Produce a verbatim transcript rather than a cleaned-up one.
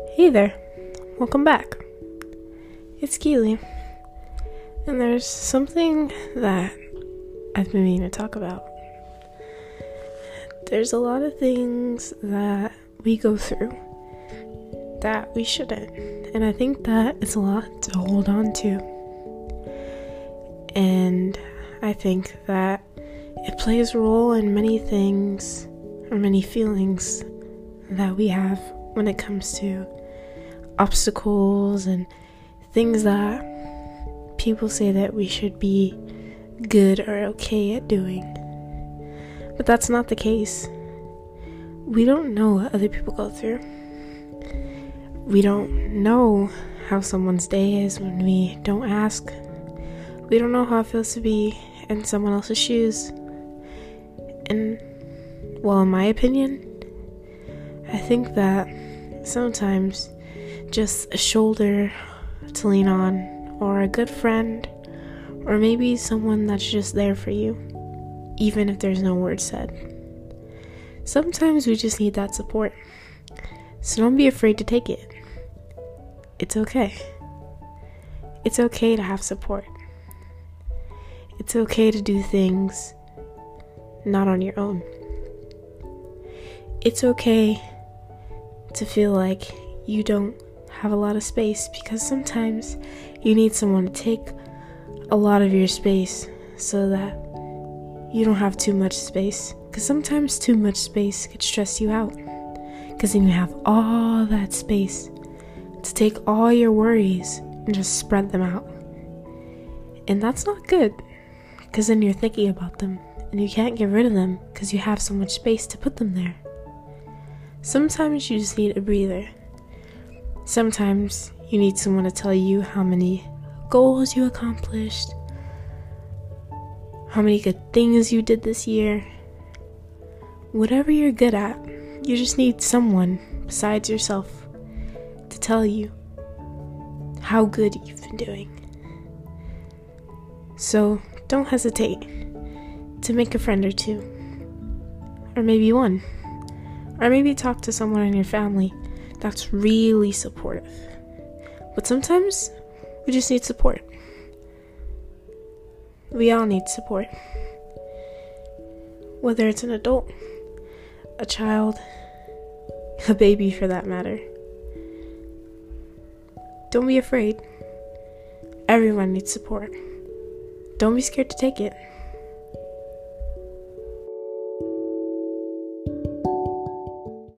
Hey there, welcome back. It's Keely, and there's something that I've been meaning to talk about. There's a lot of things that we go through that we shouldn't, and I think that it's a lot to hold on to. And I think that it plays a role in many things or many feelings that we have when it comes to obstacles and things that people say that we should be good or okay at doing. But that's not the case. We don't know what other people go through. We don't know how someone's day is when we don't ask. We don't know how it feels to be in someone else's shoes. And, well, in my opinion, I think that sometimes just a shoulder to lean on, or a good friend, or maybe someone that's just there for you, even if there's no word said. Sometimes we just need that support. So don't be afraid to take it. It's okay. It's okay to have support. It's okay to do things not on your own. It's okay to feel like you don't have a lot of space, because sometimes you need someone to take a lot of your space so that you don't have too much space, because sometimes too much space could stress you out, because then you have all that space to take all your worries and just spread them out, and that's not good, because then you're thinking about them and you can't get rid of them because you have so much space to put them there. Sometimes you just need a breather. Sometimes you need someone to tell you how many goals you accomplished, how many good things you did this year. Whatever you're good at, you just need someone besides yourself to tell you how good you've been doing. So don't hesitate to make a friend or two, or maybe one. Or maybe talk to someone in your family that's really supportive. But sometimes we just need support. We all need support. Whether it's an adult, a child, a baby for that matter. Don't be afraid. Everyone needs support. Don't be scared to take it.